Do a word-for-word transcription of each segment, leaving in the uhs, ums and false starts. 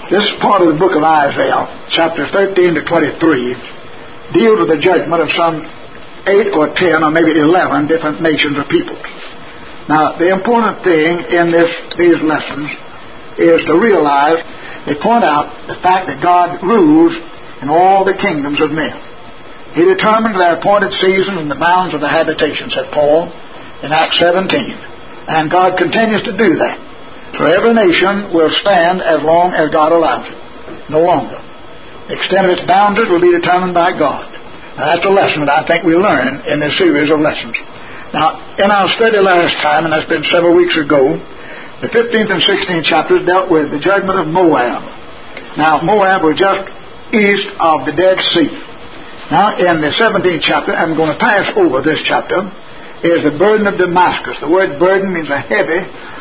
This part of the book of Isaiah, chapters thirteen to twenty-three, deals with the judgment of some eight or ten or maybe eleven different nations or peoples. Now, the important thing in this these lessons is to realize, they point out the fact that God rules in all the kingdoms of men. He determines their appointed seasons and the bounds of the habitation, said Paul in Acts seventeen. And God continues to do that. So every nation will stand as long as God allows it. No longer. The extent of its boundaries will be determined by God. Now, that's a lesson that I think we learn in this series of lessons. Now, in our study last time, and that's been several weeks ago, the fifteenth and sixteenth chapters dealt with the judgment of Moab. Now, Moab was just east of the Dead Sea. Now, in the seventeenth chapter, I'm going to pass over this chapter, is the burden of Damascus. The word burden means a heavy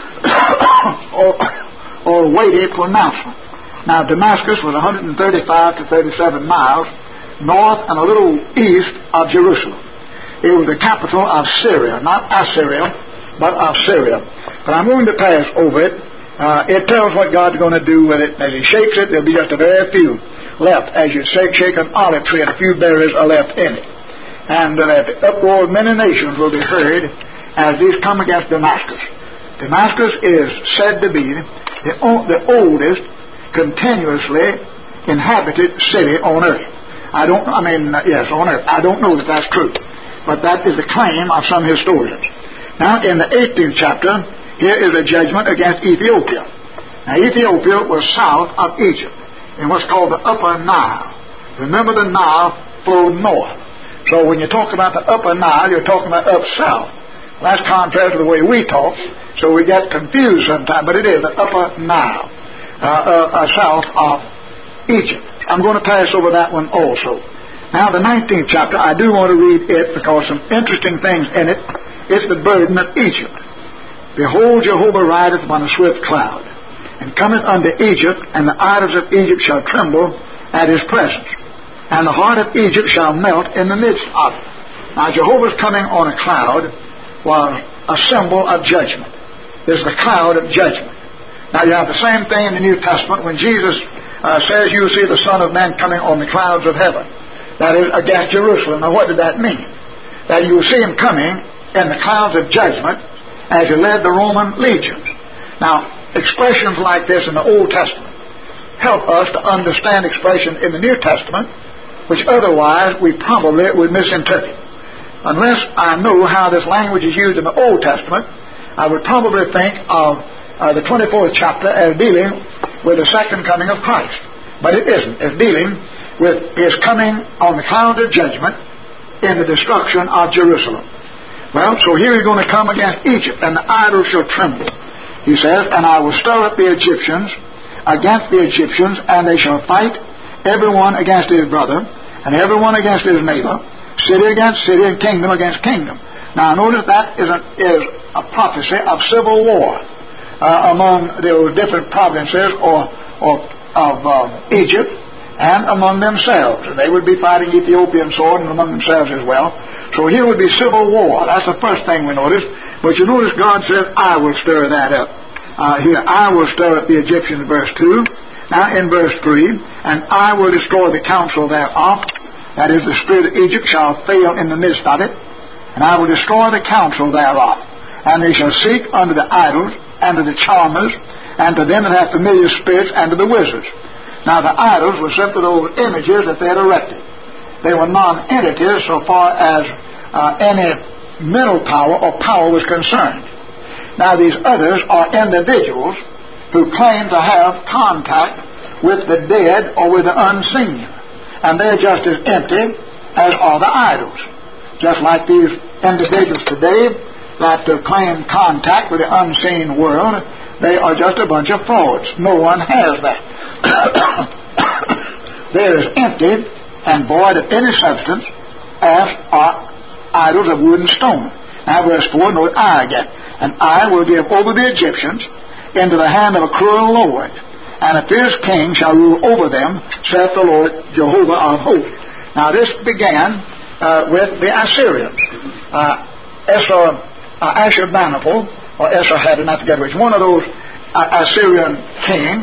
or, or weighty pronouncement. Now, Damascus was one hundred thirty-five to thirty-seven miles north and a little east of Jerusalem. It was the capital of Syria, not Assyria, but of Syria. But I'm going to pass over it. Uh, it tells what God's going to do with it. As He shakes it, there'll be just a very few left. As you shake, shake an olive tree, and a few berries are left in it. And uh, the uproar of many nations will be heard as these come against Damascus. Damascus is said to be the, o- the oldest continuously inhabited city on earth. I don't, I mean, uh, yes, on earth. I don't know that that's true, but that is the claim of some historians. Now, in the eighteenth chapter, here is a judgment against Ethiopia. Now, Ethiopia was south of Egypt in what's called the Upper Nile. Remember, the Nile flowed north. So when you talk about the Upper Nile, you're talking about up south. Well, that's contrary to the way we talk, so we get confused sometimes, but it is the Upper Nile, uh, uh, uh, south of Egypt. I'm going to pass over that one also. Now, the nineteenth chapter, I do want to read it because some interesting things in it. It's the burden of Egypt. Behold, Jehovah rideth upon a swift cloud, and cometh unto Egypt, and the idols of Egypt shall tremble at his presence, and the heart of Egypt shall melt in the midst of it. Now, Jehovah's coming on a cloud was a symbol of judgment. This is the cloud of judgment. Now, you have the same thing in the New Testament when Jesus uh, says, you see the Son of Man coming on the clouds of heaven. That is against Jerusalem. Now, what did that mean? That you will see Him coming in the clouds of judgment as He led the Roman legions. Now, expressions like this in the Old Testament help us to understand expression in the New Testament, which otherwise we probably would misinterpret. Unless I know how this language is used in the Old Testament, I would probably think of uh, the twenty-fourth chapter as dealing with the second coming of Christ. But it isn't. It's dealing with His coming on the cloud of judgment in the destruction of Jerusalem. Well, so here He's going to come against Egypt, and the idols shall tremble. He says, and I will stir up the Egyptians against the Egyptians, and they shall fight everyone against his brother, and everyone against his neighbor, city against city, and kingdom against kingdom. Now, notice that is a, is a prophecy of civil war uh, among those different provinces or, or of uh, Egypt and among themselves. They would be fighting Ethiopian sword and among themselves as well. So here would be civil war. That's the first thing we notice. But you notice God says, I will stir that up. Uh, here, I will stir up the Egyptians, verse two. Now in verse three, and I will destroy the counsel thereof. That is, the spirit of Egypt shall fail in the midst of it. And I will destroy the counsel thereof. And they shall seek unto the idols, and to the charmers, and to them that have familiar spirits, and to the wizards. Now the idols were simply those images that they had erected. They were non-entities so far as uh, any mental power or power was concerned. Now these others are individuals who claim to have contact with the dead or with the unseen. And they're just as empty as are the idols. Just like these individuals today that to claim contact with the unseen world, they are just a bunch of frauds. No one has that. They're as empty and void of any substance as are idols of wood and stone. Now verse four, note I again. And I will give over the Egyptians into the hand of a cruel Lord, and a fierce king shall rule over them, saith the Lord Jehovah of hosts. Now this began uh, with the Assyrians. Uh, Esar, uh, Ashurbanipal, or Esarhaddon, I forget which, one of those uh, Assyrian kings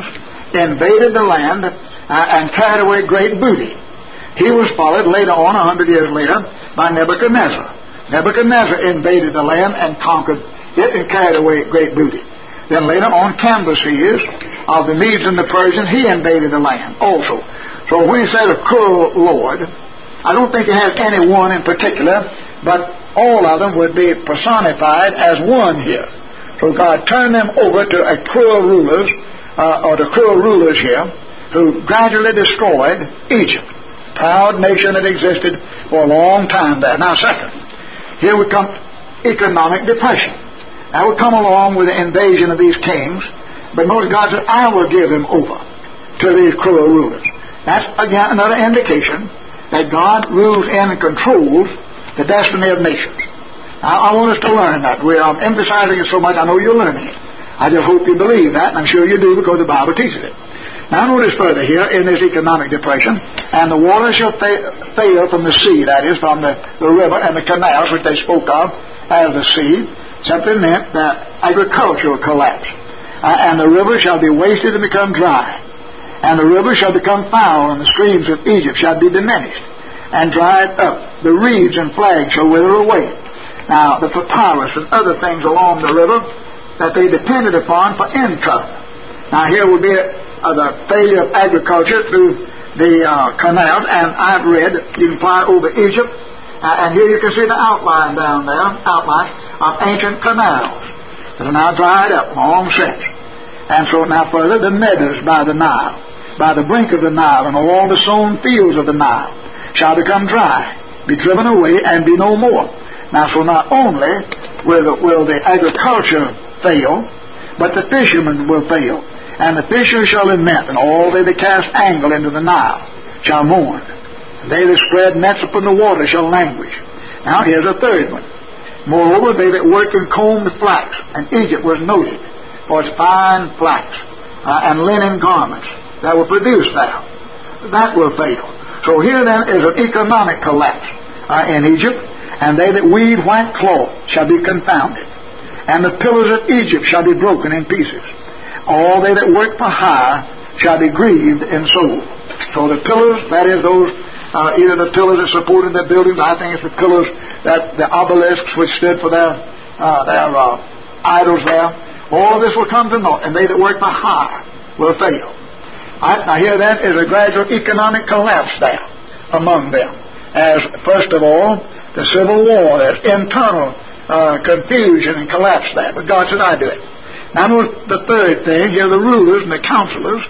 invaded the land uh, and carried away great booty. He was followed later on, a hundred years later, by Nebuchadnezzar. Nebuchadnezzar invaded the land and conquered it and carried away great booty. Then later on, Cambyses of the Medes and the Persians, he invaded the land also. So when he said a cruel Lord, I don't think he has any one in particular, but all of them would be personified as one here. So God turned them over to a cruel rulers, uh, or the cruel rulers here, who gradually destroyed Egypt, proud nation that existed for a long time there. Now, second, here would come economic depression. That would come along with the invasion of these kings, but notice God said, I will give him over to these cruel rulers. That's, again, another indication that God rules in and controls the destiny of nations. Now, I want us to learn that. We are emphasizing it so much, I know you're learning it. I just hope you believe that, and I'm sure you do because the Bible teaches it. Now, notice further here in this economic depression, and the water shall fa- fail from the sea, that is, from the, the river and the canals, which they spoke of as the sea, simply meant that agricultural collapse. Uh, and the river shall be wasted and become dry. And the river shall become foul, and the streams of Egypt shall be diminished and dried up. The reeds and flags shall wither away. Now, the papyrus and other things along the river that they depended upon for income. Now, here would be a, uh, the failure of agriculture through the uh, canals, and I've read, you can fly over Egypt, uh, and here you can see the outline down there, outline of ancient canals that are now dried up long since. And so now further, the meadows by the Nile, by the brink of the Nile, and all the sown fields of the Nile shall become dry, be driven away, and be no more. Now, so not only will the, will the agriculture fail, but the fishermen will fail. And the fishers shall lament, and all they that cast angle into the Nile shall mourn. And they that spread nets upon the water shall languish. Now, here's a third one. Moreover, they that work and comb the flax, and Egypt was noted for its fine flax uh, and linen garments that were produced there. That will fail. So here then is an economic collapse uh, in Egypt. And they that weave white cloth shall be confounded, and the pillars of Egypt shall be broken in pieces. All they that work for hire shall be grieved in soul. So the pillars, that is those, uh, either the pillars that supported their buildings, I think it's the pillars, that the obelisks which stood for their, uh, their uh, idols there, all of this will come to naught, and they that work for hire will fail. Right, now here then is a gradual economic collapse there among them. As, first of all, the civil war, there's internal uh, confusion and collapse there. But God said, I do it. Now, notice the third thing, here the rulers and the counselors,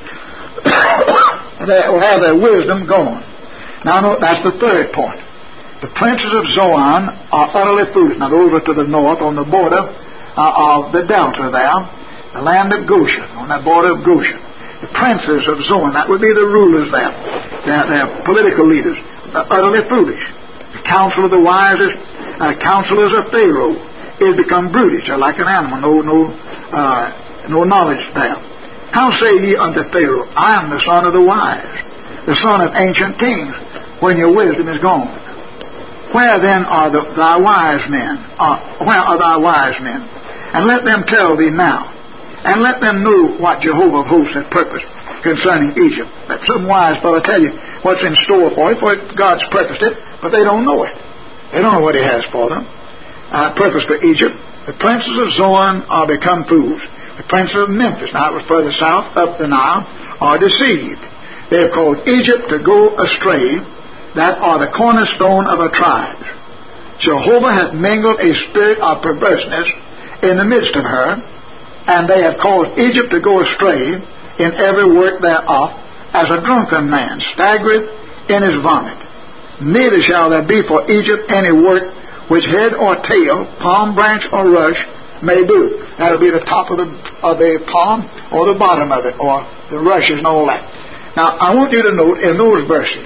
they will have their wisdom gone. Now, note, that's the third point. The princes of Zoan are utterly foolish. Now, those are to the north on the border uh, of the delta there, the land of Goshen, on that border of Goshen. The princes of Zoan, that would be the rulers there, their, their political leaders, are utterly foolish. The counsel of the wisest uh, counselors of Pharaoh is become brutish, or like an animal, no no uh, no knowledge there. How say ye unto Pharaoh, I am the son of the wise, the son of ancient kings, when your wisdom is gone? Where then are the, thy wise men? Uh, where are thy wise men? And let them tell thee now, and let them know what Jehovah of hosts hath purposed concerning Egypt. Let some wise fellow tell you what's in store for it, for God's purposed it, but they don't know it. They don't know what He has for them. Uh, purpose for Egypt. The princes of Zoan are become fools. The princes of Memphis, now it was further south, up the Nile, are deceived. They have caused Egypt to go astray, that are the cornerstone of her tribes. Jehovah hath mingled a spirit of perverseness in the midst of her, and they have caused Egypt to go astray in every work thereof, as a drunken man staggereth in his vomit. Neither shall there be for Egypt any work which head or tail, palm branch or rush may do. That'll be the top of the of the palm or the bottom of it, or the rushes and all that. Now, I want you to note in those verses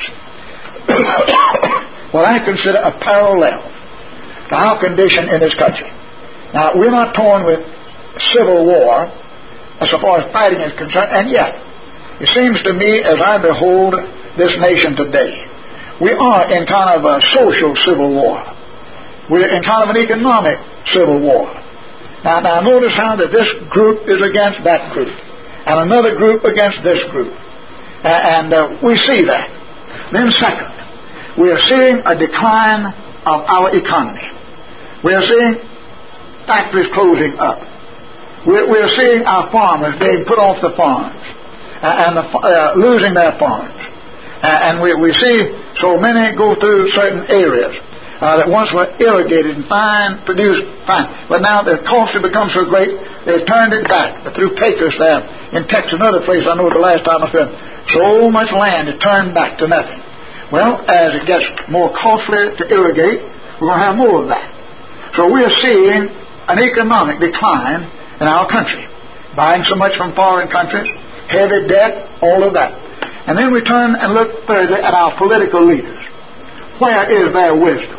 what I consider a parallel to our condition in this country. Now, we're not torn with civil war as far as fighting is concerned, and yet it seems to me, as I behold this nation today, we are in kind of a social civil war. We're in kind of an economic civil war. Now, now notice how that this group is against that group. and another group against this group. Uh, and uh, we see that. Then second, we are seeing a decline of our economy. We are seeing factories closing up. We're, we're seeing our farmers being put off the farms uh, and the, uh, losing their farms. Uh, and we, we see so many go through certain areas uh, that once were irrigated and fine, produced fine. But now the cost has become so great, they've turned it back. But through Pecos there in Texas, another place I know the last time I spent, so much land is turned back to nothing. Well, as it gets more costly to irrigate, we're going to have more of that. So we're seeing an economic decline in our country. Buying so much from foreign countries, heavy debt, all of that. And then we turn and look further at our political leaders. Where is their wisdom?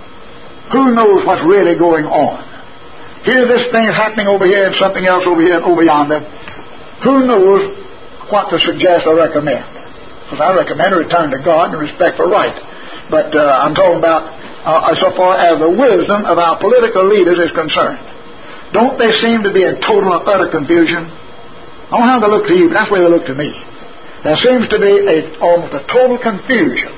Who knows what's really going on? Here this thing is happening over here and something else over here and over yonder. Who knows what to suggest or recommend? Because I recommend a return to God and respect for right. But uh, I'm talking about uh, so far as the wisdom of our political leaders is concerned. Don't they seem to be in total and utter confusion? I don't know how they look to you, but that's the way they look to me. There seems to be a, almost a total confusion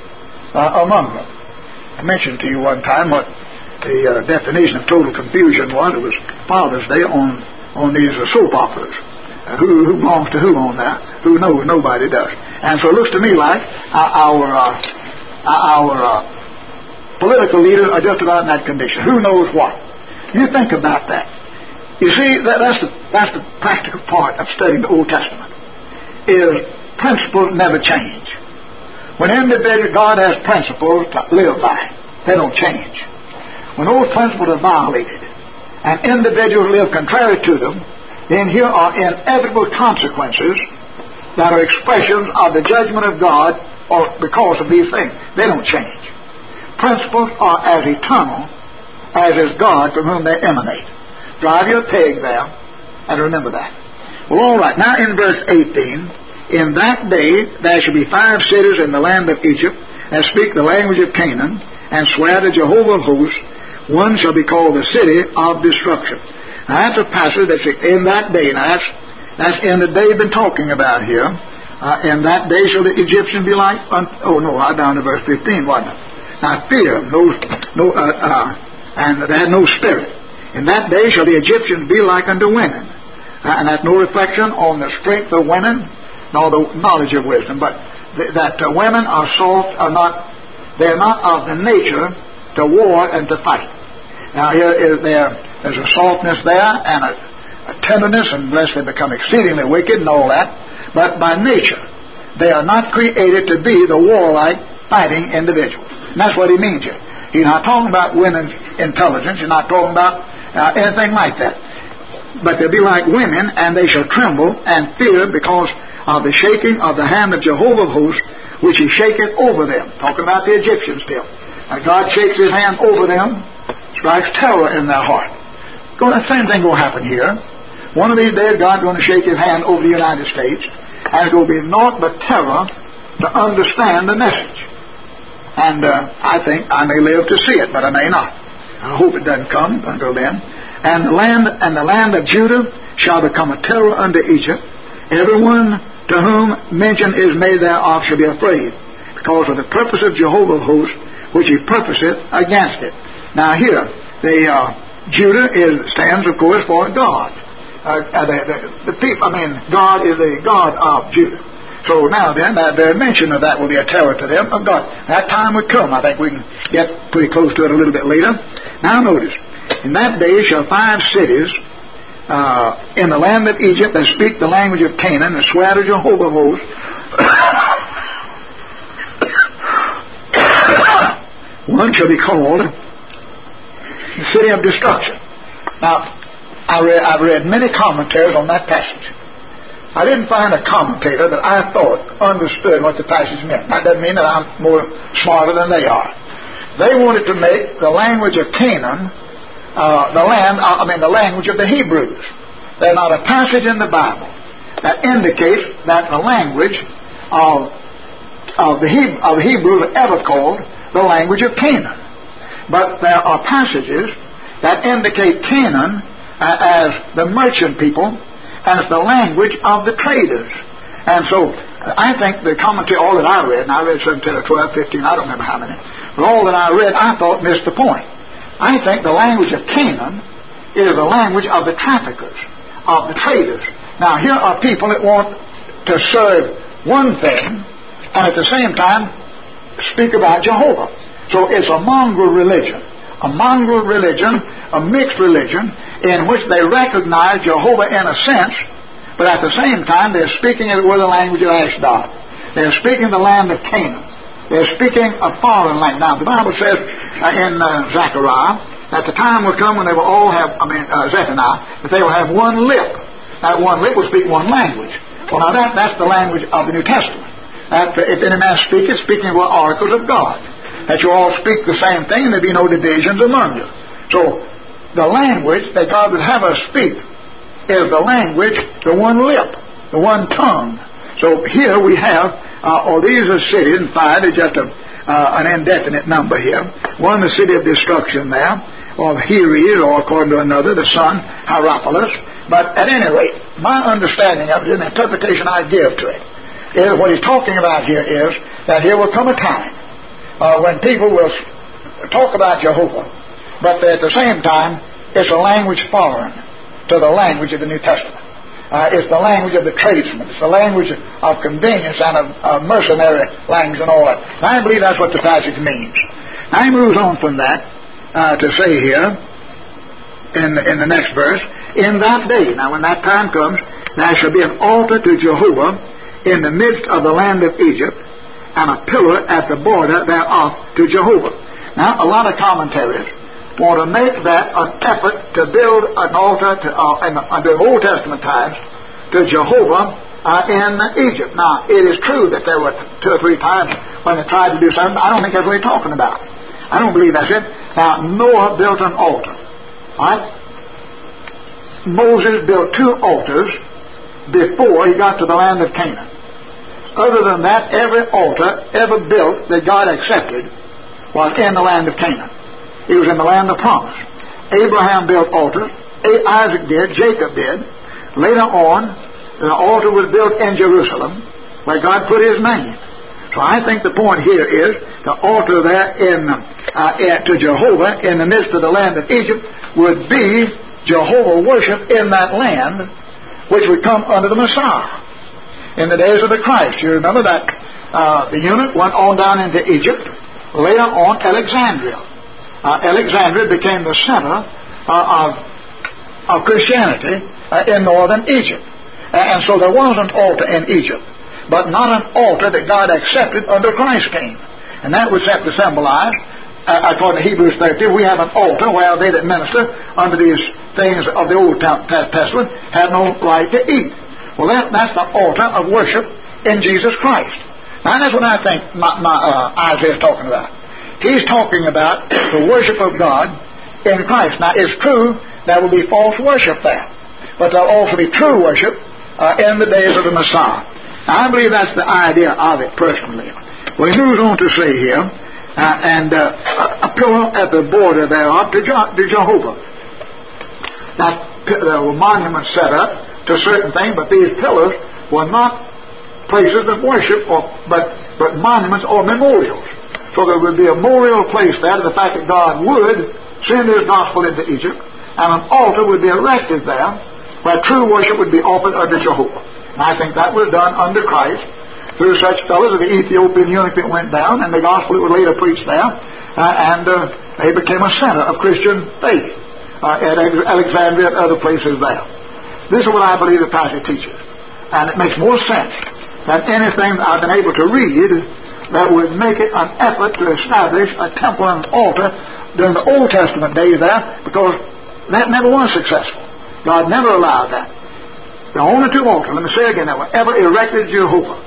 uh, among them. I mentioned to you one time what the uh, definition of total confusion was. It was Father's Day on, on these uh, soap operas. Uh, who, who belongs to who on that? Who knows? Nobody does. And so it looks to me like our, our, uh, our uh, political leaders are just about in that condition. Who knows what? You think about that. You see, that, that's, the, that's the practical part of studying the Old Testament, is principles never change. When individual, God has principles to live by, they don't change. When those principles are violated and individuals live contrary to them, then here are inevitable consequences that are expressions of the judgment of God or because of these things. They don't change. Principles are as eternal as is God from whom they emanate. Drive your peg there and remember that. Well, all right. Now in verse eighteen, in that day there shall be five cities in the land of Egypt that speak the language of Canaan and swear to Jehovah of hosts. One shall be called the city of destruction. Now that's a passage that's in that day. Now that's, that's in the day been talking about here. Uh, in that day shall the Egyptians be like, un- oh no, I down to verse fifteen, wasn't it? Now fear, no, no, uh, uh, and they had no spirit. In that day shall the Egyptians be like unto women. Uh, and that's no reflection on the strength of women, nor the knowledge of wisdom, but th- that uh, women are soft, are not, they're not of the nature to war and to fight. Now here is there, there's a softness there and a, a tenderness, unless they become exceedingly wicked and all that. But by nature, they are not created to be the warlike, fighting individuals. And that's what he means here. He's not talking about women's intelligence. He's not talking about uh, anything like that. But they'll be like women, and they shall tremble and fear because of the shaking of the hand of Jehovah of hosts, which he shaketh over them. Talking about the Egyptians still. Now God shakes his hand over them, strikes terror in their heart. The same thing will happen here. One of these days, God's going to shake his hand over the United States, and it's going to be naught but terror to understand the message. And uh, I think I may live to see it, but I may not. I hope it doesn't come until then. And the land and the land of Judah shall become a terror unto Egypt. Everyone to whom mention is made thereof shall be afraid, because of the purpose of Jehovah of hosts, which he purposeth against it. Now here, the uh, Judah is stands, of course, for God. Uh, the, the, the people, I mean, God is the God of Judah. So now then, that very mention of that will be a terror to them of God. That time would come. I think we can get pretty close to it a little bit later. Now notice, in that day shall five cities uh, in the land of Egypt that speak the language of Canaan and swear to Jehovah of hosts. One shall be called the city of destruction. Now, I read, I've read many commentaries on that passage. I didn't find a commentator that I thought understood what the passage meant. That doesn't mean that I'm more smarter than they are. They wanted to make the language of Canaan, uh, the land, uh, I mean the language of the Hebrews. There's not a passage in the Bible that indicates that the language of, of, the, He, of the Hebrews are ever called the language of Canaan. But there are passages that indicate Canaan uh, as the merchant people and it's the language of the traders. And so I think the commentary, all that I read, and I read some ten or twelve, fifteen, I don't remember how many, but all that I read, I thought missed the point. I think the language of Canaan is the language of the traffickers, of the traders. Now, here are people that want to serve one thing and at the same time speak about Jehovah. So it's a mongrel religion, a mongrel religion, a mixed religion in which they recognize Jehovah in a sense, but at the same time they're speaking it with the language of Ashdod. They're speaking the land of Canaan. They're speaking a foreign language. Now, the Bible says uh, in uh, Zechariah that the time will come when they will all have, I mean, uh, Zephaniah, that they will have one lip. That one lip will speak one language. Well, now that, that's the language of the New Testament. That if any man speaketh, speaking with oracles of God. That you all speak the same thing and there be no divisions among you. So, the language that God would have us speak is the language, the one lip, the one tongue. So here we have, uh, oh, these are cities, and five is just a, uh, an indefinite number here. One, the city of destruction there, or Heres, or according to another, the son, Hierapolis. But at any rate, my understanding of it, and the interpretation I give to it, is what he's talking about here is that here will come a time uh, when people will talk about Jehovah, but at the same time, it's a language foreign to the language of the New Testament. Uh, it's the language of the tradesmen. It's the language of convenience and of, of mercenary language and all that. And I believe that's what the passage means. Now he moves on from that uh, to say here in the, in the next verse, in that day, now when that time comes, there shall be an altar to Jehovah in the midst of the land of Egypt, and a pillar at the border thereof to Jehovah. Now, a lot of commentaries want to make that an effort to build an altar to, uh, in, under the Old Testament times to Jehovah uh, in Egypt. Now, it is true that there were two or three times when they tried to do something. I don't think that's what he's talking about. I don't believe that's it. Now, Noah built an altar. All right? Moses built two altars before he got to the land of Canaan. Other than that, every altar ever built that God accepted was in the land of Canaan. He was in the land of promise. Abraham built altars. Isaac did. Jacob did. Later on, the altar was built in Jerusalem, where God put His name. So I think the point here is the altar there in uh, to Jehovah in the midst of the land of Egypt would be Jehovah worship in that land, which would come under the Messiah in the days of the Christ. You remember that uh, the eunuch went on down into Egypt. Later on, Alexandria. Uh, Alexandria became the center uh, of, of Christianity uh, in northern Egypt. And so there was an altar in Egypt, but not an altar that God accepted under Christ came. And that was set to symbolize, uh, according to Hebrews thirty, we have an altar where they that minister under these things of the Old Testament have no right to eat. Well, that, that's the altar of worship in Jesus Christ. Now, that's what I think my, my, uh, Isaiah is talking about. He's talking about the worship of God in Christ. Now, it's true there will be false worship there, but there will also be true worship uh, in the days of the Messiah. Now, I believe that's the idea of it personally. Well, he moves on to say here, uh, and uh, a pillar at the border thereof to, Je- to Jehovah. Now, there were monuments set up to certain things, but these pillars were not places of worship, or, but, but monuments or memorials. So there would be a memorial place there to the fact that God would send His gospel into Egypt, and an altar would be erected there where true worship would be offered under Jehovah. And I think that was done under Christ through such fellows as the Ethiopian eunuch that went down, and the gospel that was later preached there, uh, and uh, they became a center of Christian faith uh, at Alexandria and other places there. This is what I believe the passage teaches, and it makes more sense than anything I've been able to read that would make it an effort to establish a temple and an altar during the Old Testament days there, because that never was successful. God never allowed that. The only two altars, let me say again, that were ever erected to Jehovah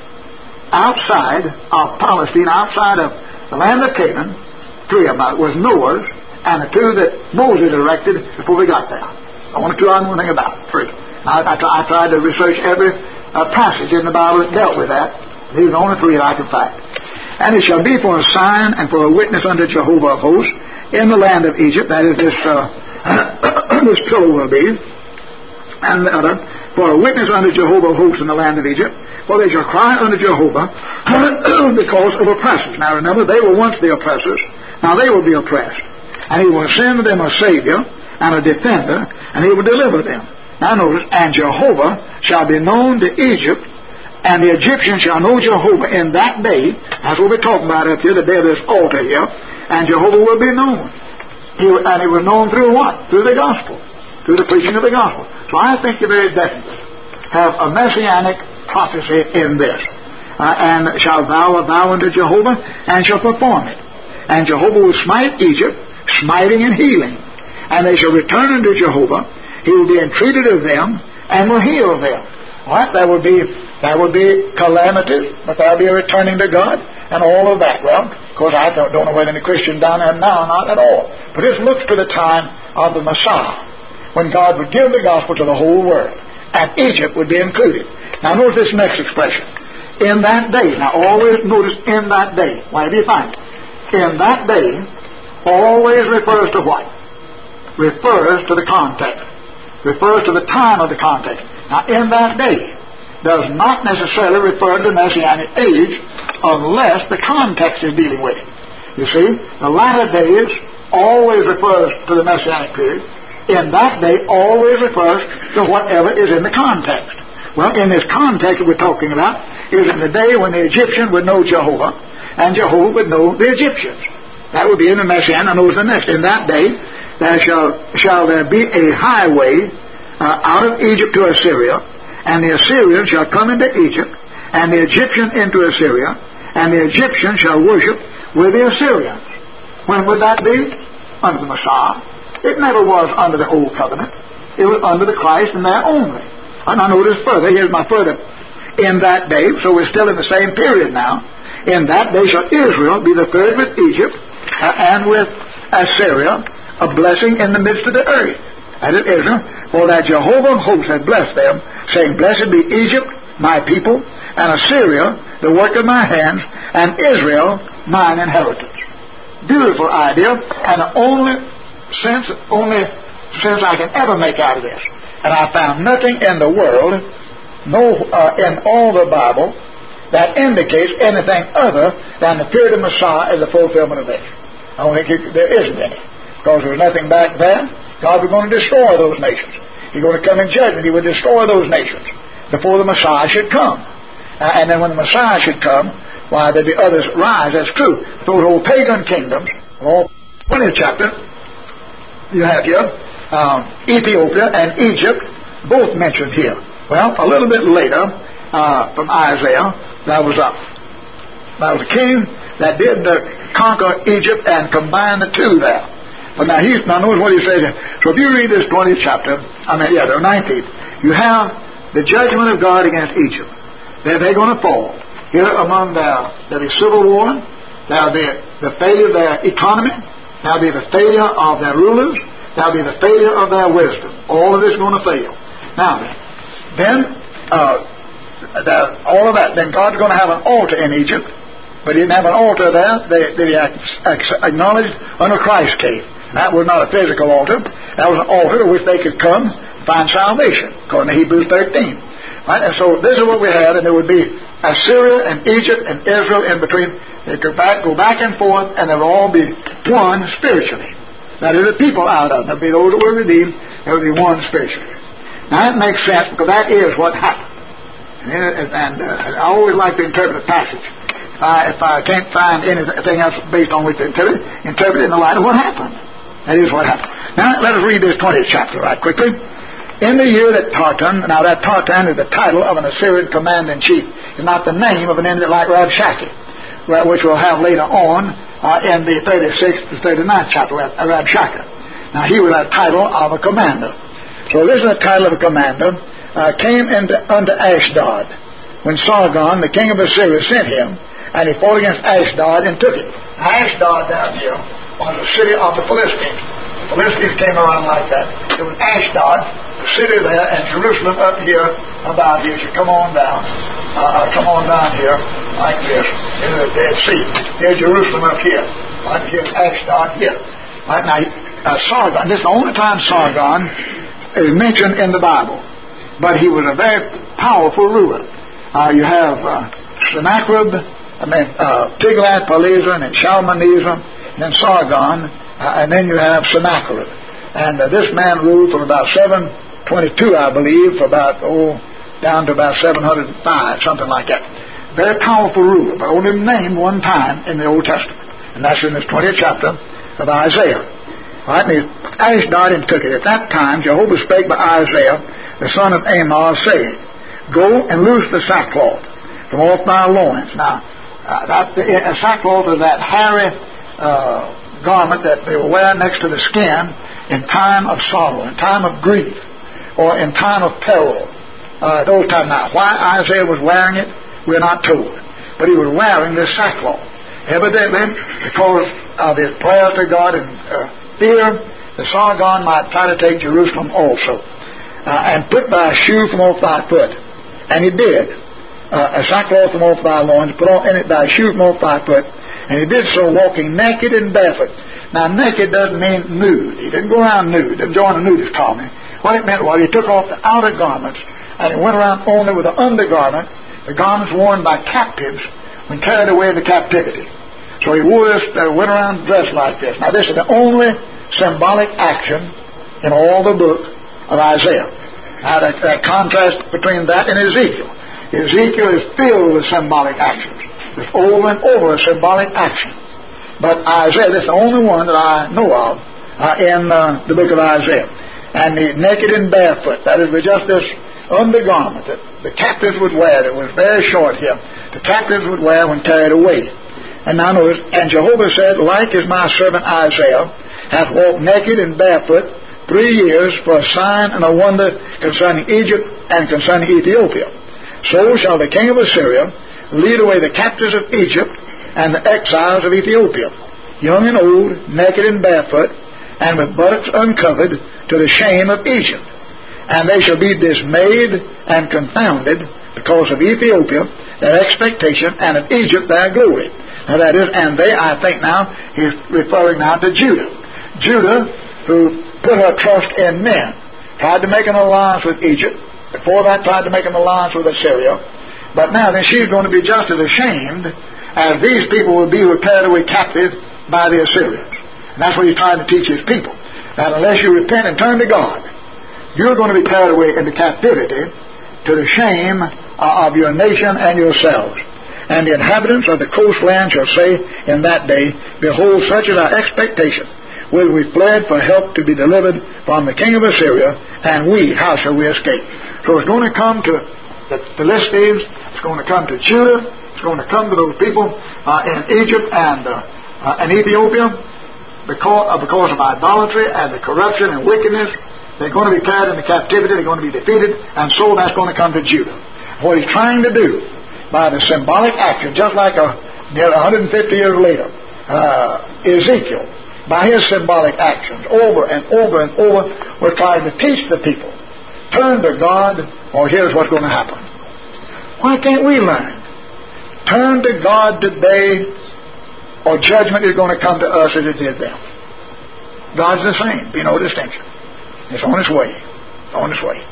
outside of Palestine, outside of the land of Canaan, three of them was Noah's, and the two that Moses erected before we got there. The only two I know anything about, three. I, I, I tried to research every uh, passage in the Bible that dealt with that. These are the only three that I could find. And it shall be for a sign and for a witness unto Jehovah of hosts in the land of Egypt. That is, this uh, this pillar will be. And the other, for a witness unto Jehovah of hosts in the land of Egypt, for they shall cry unto Jehovah because of oppressors. Now remember, they were once the oppressors, now they will be oppressed. And he will send them a Savior and a defender, and he will deliver them. Now notice, and Jehovah shall be known to Egypt, and the Egyptians shall know Jehovah in that day. That's what we're talking about up here, the day of this altar here. And Jehovah will be known. He, and it was known through what? Through the gospel. Through the preaching of the gospel. So I think you very definitely have a messianic prophecy in this. Uh, and shall vow a vow unto Jehovah, and shall perform it. And Jehovah will smite Egypt, smiting and healing. And they shall return unto Jehovah. He will be entreated of them, and will heal them. All right, that would be that would be calamities, but there will be a returning to God, and all of that. Well, of course, I don't, don't know whether any Christian down there now, not at all. But this looks to the time of the Messiah, when God would give the gospel to the whole world, and Egypt would be included. Now notice this next expression. In that day. Now always notice in that day. Why do you find it? In that day always refers to what? Refers to the context. Refers to the time of the context. Now in that day does not necessarily refer to the Messianic age unless the context is dealing with it. You see, the latter days always refers to the Messianic period. In that day always refers to whatever is in the context. Well, in this context that we're talking about is in the day when the Egyptian would know Jehovah, and Jehovah would know the Egyptians. That would be in the Messianic. And notice the next. In that day there shall, shall there be a highway uh, out of Egypt to Assyria, and the Assyrian shall come into Egypt, and the Egyptian into Assyria, and the Egyptian shall worship with the Assyrians. When would that be? Under the Messiah. It never was under the Old Covenant. It was under the Christ and there only. And I notice further, here's my further, in that day, so we're still in the same period now, in that day shall Israel be the third with Egypt uh, and with Assyria, a blessing in the midst of the earth. And it Israel, for that Jehovah of hosts had blessed them, saying, Blessed be Egypt, my people, and Assyria, the work of my hands, and Israel, mine inheritance. Beautiful idea, and the only sense, only sense I can ever make out of this. And I found nothing in the world, no, uh, in all the Bible, that indicates anything other than the period of Messiah as the fulfillment of this. I don't think you, there isn't any, because there was nothing back then. God was going to destroy those nations. He's going to come in judgment. He would destroy those nations before the Messiah should come. Uh, and then when the Messiah should come, why, there'd be others rise. That's true. Those old pagan kingdoms, all twentieth chapter, you have here, um, Ethiopia and Egypt, both mentioned here. Well, a little bit later, uh, from Isaiah, there was a, there was a king that did uh, conquer Egypt and combine the two there. But now, he's, now notice what he says here. So if you read this twentieth chapter, I mean, yeah, the nineteenth, you have the judgment of God against Egypt. They're, they're going to fall. Here among their, there'll be civil war, there'll be the failure of their economy, there'll be the failure of their rulers, there'll be the failure of their wisdom. All of this is going to fail. Now, then, uh, the, all of that, then God's going to have an altar in Egypt, but he didn't have an altar there. They, they acknowledged under Christ came. That was not a physical altar. That was an altar to which they could come and find salvation, according to Hebrews thirteen. Right? And so this is what we had, and there would be Assyria and Egypt and Israel in between. They could back, go back and forth, and they would all be one spiritually. That is, the people out of them. There would be those that were redeemed. There would be one spiritually. Now that makes sense, because that is what happened. And, and uh, I always like to interpret a passage. Uh, if I can't find anything else based on which to interpret, interpret it in the light of what happened. That is what happened. Now, let us read this twentieth chapter right quickly. In the year that Tartan, now that Tartan is the title of an Assyrian commander-in-chief. It's not the name of an enemy like Rabshakeh, which we'll have later on uh, in the thirty-sixth to thirty-ninth chapter of Rabshakeh. Now, he was a title of a commander. So this is the title of a commander, uh, came into, unto Ashdod, when Sargon, the king of Assyria, sent him, and he fought against Ashdod and took it. Ashdod down here was the city of the Philistines. The Philistines came around like that. It was Ashdod, the city there, and Jerusalem up here, about here. You come on down. Uh, come on down here, like this, in the Dead Sea. Here's Jerusalem up here. Right here, Ashdod here. Right now, uh, Sargon, this is the only time Sargon is mentioned in the Bible. but he was a very powerful ruler. Uh, you have uh, Sennacherib, I mean uh, Tiglath-Pileser, and then Shalmaneser, and then Sargon, uh, and then you have Sennacherib. And uh, this man ruled for about seven twenty-two, I believe, for about, oh, down to about seven hundred five, something like that. Very powerful ruler, but only named one time in the Old Testament. And that's in this twentieth chapter of Isaiah. All right, and he Ashdod and took it. At that time, Jehovah spake by Isaiah, the son of Amos, saying, Go and loose the sackcloth from off thy loins. Now, uh, that, the uh, sackcloth is that hairy uh, garment that they will wear next to the skin in time of sorrow, in time of grief, or in time of peril. Uh, those times. Now, why Isaiah was wearing it, we're not told. But he was wearing this sackcloth. Evidently, because of his prayer to God and uh, fear, the Sargon might try to take Jerusalem also. Uh, and put thy shoe from off thy foot. And he did. Uh, a sackcloth from off thy loins, put on in it thy shoe from off thy foot. And he did so walking naked and barefoot. Now, naked doesn't mean nude. He didn't go around nude. Didn't join a nudist colony. What it meant was he took off the outer garments and he went around only with the undergarment, the garments worn by captives when carried away into captivity. So he wore this, uh, went around dressed like this. Now, this is the only symbolic action in all the book of Isaiah. Now, that, that contrast between that and Ezekiel. Ezekiel is filled with symbolic actions. There's over and over a symbolic action. But Isaiah, this is the only one that I know of uh, in uh, the book of Isaiah. And the naked and barefoot, that is with just this undergarment that the captives would wear, that was very short here. The captives would wear when carried away. And now notice, and Jehovah said, Like as my servant Isaiah hath walked naked and barefoot three years for a sign and a wonder concerning Egypt and concerning Ethiopia, so shall the king of Assyria lead away the captives of Egypt and the exiles of Ethiopia, young and old, naked and barefoot, and with buttocks uncovered, to the shame of Egypt. And they shall be dismayed and confounded because of Ethiopia, their expectation, and of Egypt, their glory. Now that is, and they, I think now, he's referring now to Judah. Judah, who put her trust in men, tried to make an alliance with Egypt. Before that, tried to make an alliance with Assyria. But now then she's going to be just as ashamed as these people will be who are carried away captive by the Assyrians. And that's what he's trying to teach his people. That unless you repent and turn to God, you're going to be carried away into captivity to the shame of your nation and yourselves. And the inhabitants of the coastland shall say in that day, Behold, such is our expectation, whither we fled for help to be delivered from the king of Assyria, and we, how shall we escape? So it's going to come to the Philistines, it's going to come to Judah, it's going to come to those people uh, in Egypt and, uh, uh, and Ethiopia, because, uh, because of idolatry and the corruption and wickedness. They're going to be carried into captivity, they're going to be defeated, and so that's going to come to Judah. What he's trying to do by the symbolic action, just like a, nearly one hundred fifty years later, uh, Ezekiel, by his symbolic actions, over and over and over, we're trying to teach the people, turn to God, or here's what's going to happen. Why can't we learn? Turn to God today, or judgment is going to come to us as it did them. God's the same, be no distinction. It's on its way. On its way.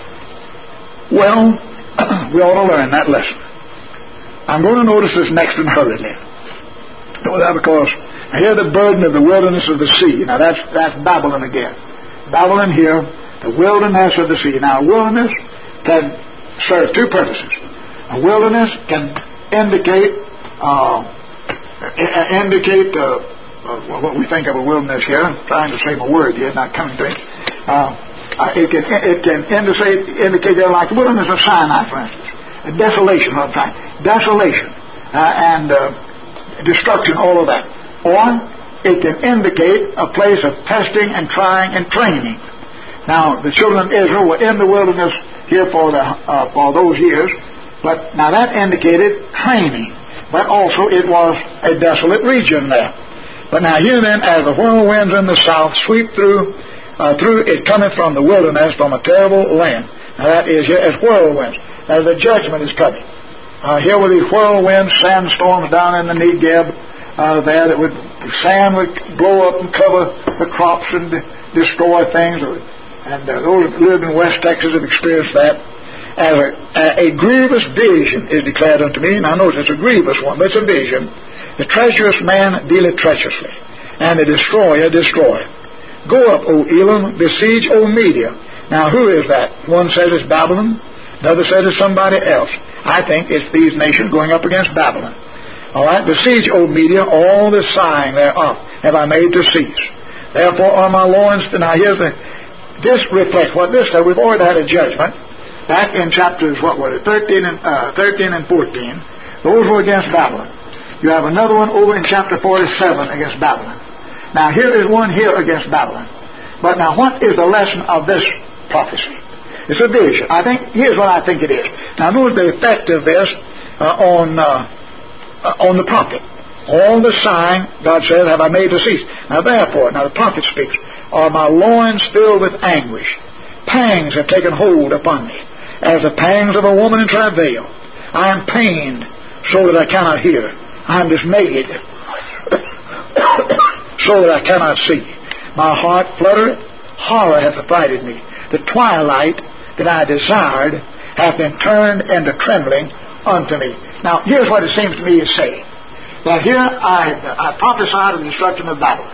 Well, we ought to learn that lesson. I'm going to notice this next one hurriedly. Because here the burden of the wilderness of the sea. Now that's that's Babylon again. Babylon here, the wilderness of the sea. Now a wilderness can serve two purposes. A wilderness can indicate uh, indicate uh, uh, what we think of a wilderness here. I'm trying to say my word here, not coming to it. Uh, it can it can indicate indicate there like the wilderness of Sinai, for instance. A desolation, what I'm trying. Desolation uh, and uh, destruction, all of that. Or it can indicate a place of testing and trying and training. Now, the children of Israel were in the wilderness here for the uh, for those years, but now that indicated training. But also it was a desolate region there. But now here then, as the whirlwinds in the south sweep through, uh, through it coming from the wilderness, from a terrible land. Now that is here as whirlwinds. Now the judgment is coming. Uh, here were these whirlwinds, sandstorms down in the Negev uh, there that would, sand would blow up and cover the crops and de- destroy things, or And uh, those that live in West Texas have experienced that. As a, a, a grievous vision is declared unto me, and I know it's a grievous one, but it's a vision. The treacherous man dealeth treacherously, and the destroyer destroyeth. Go up, O Elam, besiege, O Media. Now, who is that? One says it's Babylon, another says it's somebody else. I think it's these nations going up against Babylon. All right, besiege, O Media, all the sighing thereof have I made to cease. Therefore are my loins. Now, here's the. This reflects what this said. We've already had a judgment back in chapters, what was it, thirteen and uh, thirteen and fourteen. Those were against Babylon. You have another one over in chapter forty-seven against Babylon. Now, here is one here against Babylon. But now, what is the lesson of this prophecy? It's a vision. I think, here's what I think it is. Now, notice the effect of this uh, on uh, uh, on the prophet. All the sighing, God said, have I made to cease. Now, therefore, now the prophet speaks, are my loins filled with anguish. Pangs have taken hold upon me, as the pangs of a woman in travail. I am pained so that I cannot hear. I am dismayed so that I cannot see. My heart fluttereth, horror hath affrighted me. The twilight that I desired hath been turned into trembling unto me. Now, here's what it seems to me is saying. That here I, I prophesied of the destruction of Babylon.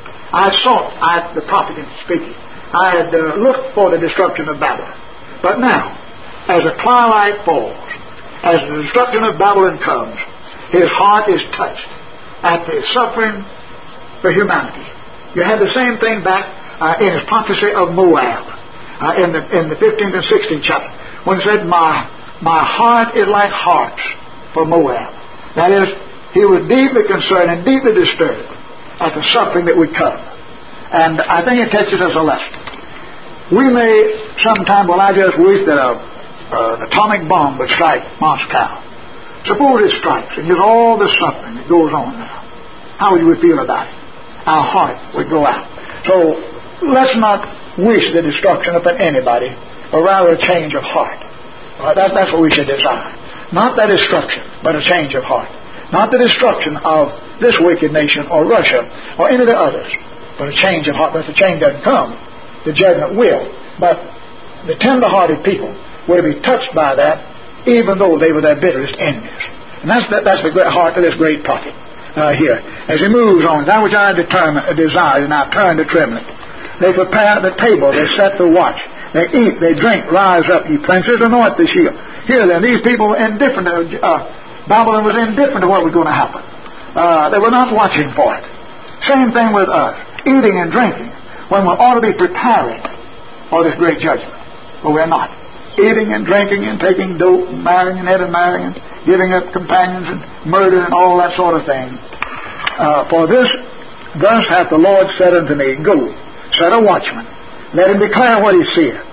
I sought, I, the prophet is speaking, I had uh, looked for the destruction of Babylon. But now, as the twilight falls, as the destruction of Babylon comes, his heart is touched at the suffering for humanity. You had the same thing back uh, in his prophecy of Moab, uh, in the in the fifteenth and sixteenth chapter, when he said, my, my heart is like harps for Moab. That is, he was deeply concerned and deeply disturbed at the suffering that would come. And I think it teaches us a lesson. We may sometime, well, I just wish that a, uh, an atomic bomb would strike Moscow. Suppose it strikes, and just all the suffering that goes on now. How would we feel about it? Our heart would go out. So let's not wish the destruction upon anybody, but rather a change of heart. Uh, that, that's what we should desire. Not that destruction, but a change of heart. Not the destruction of this wicked nation or Russia or any of the others, but a change of heart. But if the change doesn't come, the judgment will. But the tender-hearted people will be touched by that, even though they were their bitterest enemies. And that's the, that's the great heart of this great prophet uh, here. As he moves on, that which I determined, uh, desired, and I turned to trembling. They prepare the table, they set the watch, they eat, they drink, rise up, ye princes, anoint the shield. Here then, these people were indifferent. Uh, Babylon was indifferent to what was going to happen. Uh, they were not watching for it. Same thing with us, eating and drinking, when we ought to be preparing for this great judgment. But we're not. Eating and drinking and taking dope and marrying and head and marrying and giving up companions and murder and all that sort of thing. Uh, for this, thus hath the Lord said unto me, go, set a watchman, let him declare what he seeth.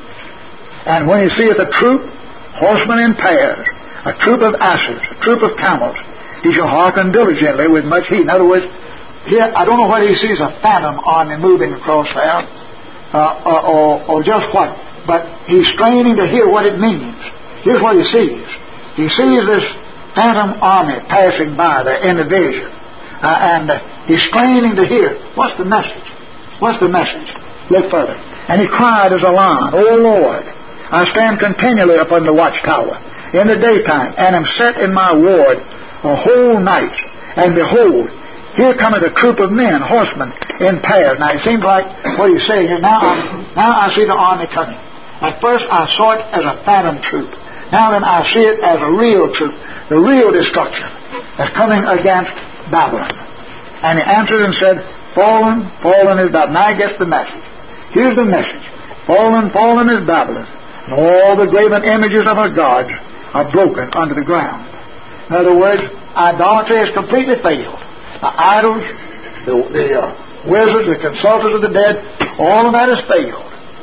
And when he seeth a troop, horsemen in pairs, a troop of asses, a troop of camels, he shall hearken diligently with much heed. In other words, here, I don't know whether he sees a phantom army moving across there, uh, or, or, or just what, but he's straining to hear what it means. Here's what he sees. He sees this phantom army passing by there in the vision, uh, and uh, he's straining to hear, what's the message? What's the message? Look further. And he cried as a lion, O Lord, I stand continually upon the watchtower in the daytime, and am set in my ward a whole night. And behold, here cometh a troop of men, horsemen, in pairs. Now it seems like what he's saying here. Now I, now I see the army coming. At first I saw it as a phantom troop. Now then I see it as a real troop, the real destruction that's coming against Babylon. And he answered and said, fallen, fallen is Babylon. Now I get the message. Here's the message. Fallen, fallen is Babylon. And all the graven images of her gods are broken under the ground. In other words, idolatry has completely failed. The idols, the, the uh, wizards, the consultants of the dead, all of that has failed.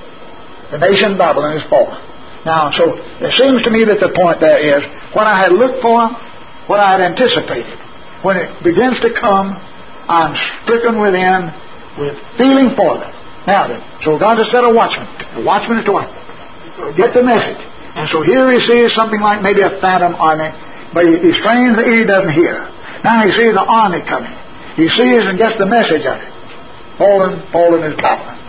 The nation of Babylon is fallen. Now, so it seems to me that the point there is, what I had looked for, what I had anticipated, when it begins to come, I'm stricken within with feeling for them. Now then, so God has set a watchman. The watchman is to what? Get the message. And so here he sees something like maybe a phantom army, but he, he strains the ear, he doesn't hear. Now he sees the army coming. He sees and gets the message of it. Fallen, fallen is Babylon.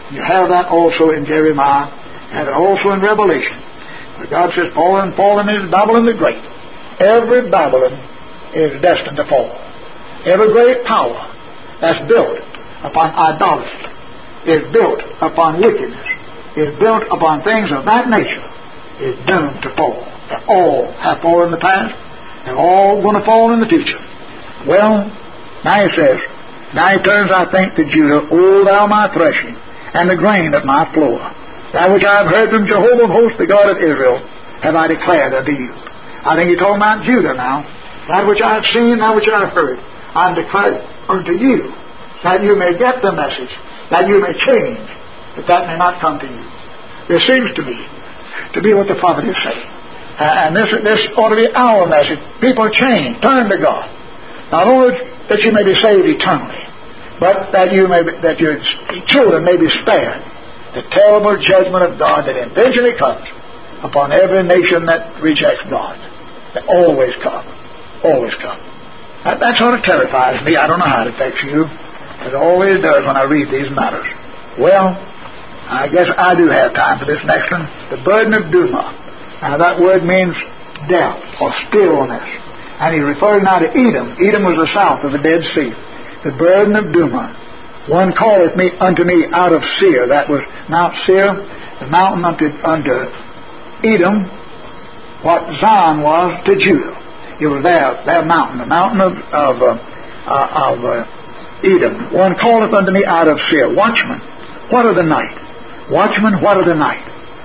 You have that also in Jeremiah, and also in Revelation. Where God says, fallen, fallen is Babylon the Great. Every Babylon is destined to fall. Every great power that's built upon idolatry, is built upon wickedness, is built upon things of that nature, is doomed to fall. They all have fallen in the past. They're all going to fall in the future. Well, now he says, now he turns, I think, to Judah, O thou my threshing, and the grain of my floor. That which I have heard from Jehovah of hosts, the God of Israel, have I declared unto you. I think he's talking about Judah now. That which I have seen, that which I have heard, I have declared unto you, that you may get the message, that you may change, that that may not come to you. This seems to me to be what the prophet is saying. Uh, and this, this ought to be our message. People change, turn to God. Not only that you may be saved eternally, but that you may be, that your children may be spared the terrible judgment of God that eventually comes upon every nation that rejects God. That always comes. Always comes. That, that sort of terrifies me. I don't know how it affects you. It always does when I read these matters. Well, I guess I do have time for this next one. The burden of Duma. Now that word means death or stillness. And he's referring now to Edom. Edom was the south of the Dead Sea. The burden of Duma. One calleth me unto me out of Seir. That was Mount Seir, the mountain unto, unto Edom, what Zion was to Judah. It was their, their mountain, the mountain of, of, uh, uh, of uh, Edom. One calleth unto me out of Seir. Watchman, what of the night? Watchman, what of the night?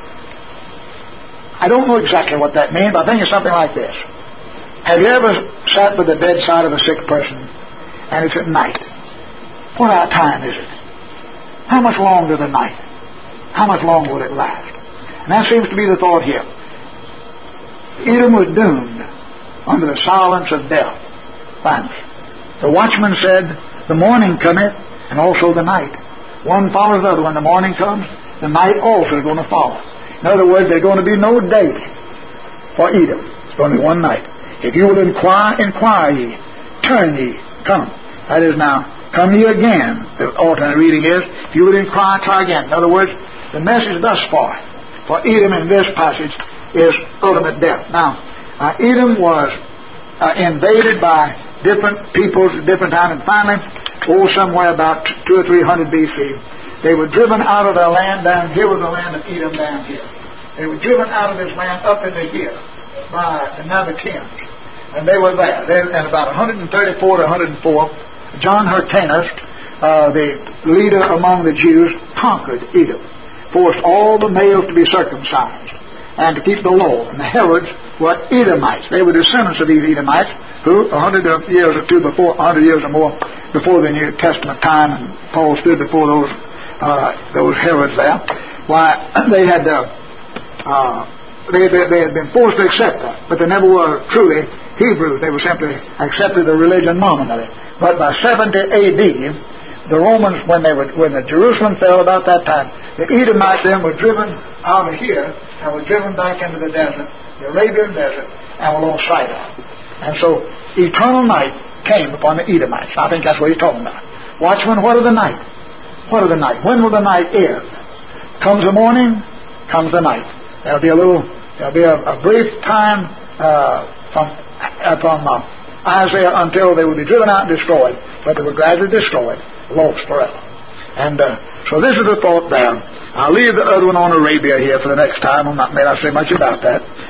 I don't know exactly what that means, but I think it's something like this. Have you ever sat by the bedside of a sick person and it's at night? What hour time is it? How much longer the night? How much longer will it last? And that seems to be the thought here. Edom was doomed under the silence of death. Thanks. The watchman said, the morning cometh, and also the night. One follows the other. When the morning comes, the night also is going to follow. In other words, there's going to be no day for Edom. It's going to be one night. If you will inquire, inquire ye. Turn ye, come. That is now, come ye again. The alternate reading is, if you will inquire, try again. In other words, the message thus far for Edom in this passage is ultimate death. Now, uh, Edom was uh, invaded by different peoples at different times, and finally, oh, somewhere about two or three hundred B C, they were driven out of their land down here was the land of Edom down here. They were driven out of this land up into here by the Nabateans. And they were there. They, and about one thirty-four to one oh four, John Hyrcanus, uh, the leader among the Jews, conquered Edom, forced all the males to be circumcised, and to keep the law. And the Herods were Edomites. They were descendants of these Edomites, who a hundred years or two before, a hundred years or more before the New Testament time, and Paul stood before those uh, those Herods there. Why, they had uh, uh, they, they, they had been forced to accept that, but they never were truly Hebrews. They were simply accepted the religion nominally. But by seventy A D, the Romans, when they were when the Jerusalem fell about that time, the Edomites then were driven out of here and were driven back into the desert, the Arabian desert, and were lost sight of. And so eternal night came upon the Edomites. I think that's what he's talking about. Watchmen, what of the night? What of the night? When will the night end? Comes the morning, comes the night. There'll be a little, there'll be a, a brief time uh, from uh, from uh, Isaiah until they will be driven out and destroyed, but they were gradually destroyed, lost forever. And uh, so this is the thought there. I'll leave the other one on Arabia here for the next time. I may not say much about that.